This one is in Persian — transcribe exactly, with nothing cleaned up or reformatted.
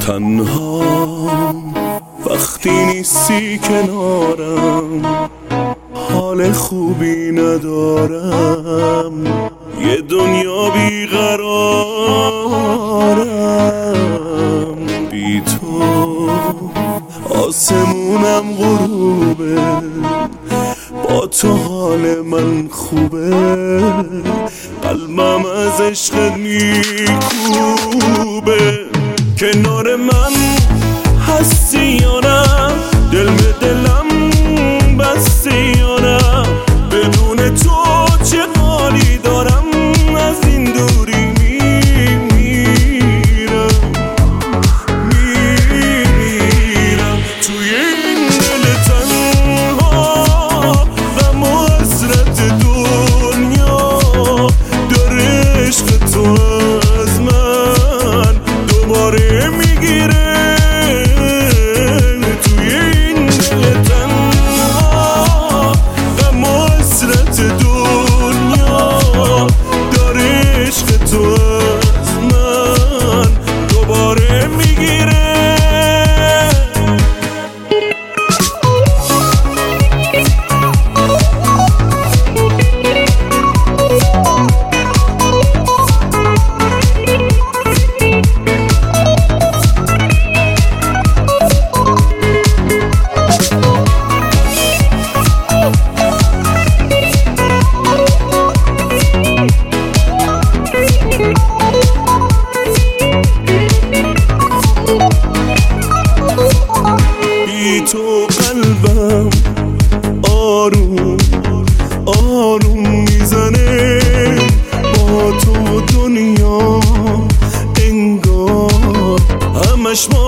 تنها وقتی نیستی کنارم، حال خوبی ندارم، یه دنیا بیقرارم. بی تو آسمونم غروبه، با تو حال من خوبه، قلبم از عشقت میکوبه. کنار من هستی یا نه؟ دل به دلم بستی یا نه؟ بدون تو چه حالی دارم، از این دوری میمیرم میمیرم توی این دل تنها، غم و حسرت دنیا داره عشق تو از من دوباره میگیره. توی این دل تنها، غم و حسرت دنیا داره عشق تو از من دوباره میگیره. بی تو قلبم آروم آروم میزنه، با تو دنیا انگار همش ما